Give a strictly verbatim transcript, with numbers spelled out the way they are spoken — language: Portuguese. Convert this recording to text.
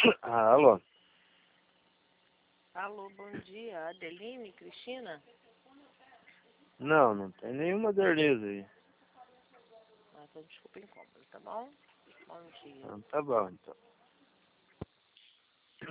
Ah, alô? Alô, bom dia. Adeline, Cristina? Não, não tem nenhuma Derlisa aí. Ah, então desculpa o incômodo, tá bom? Bom dia. Então, tá bom, então.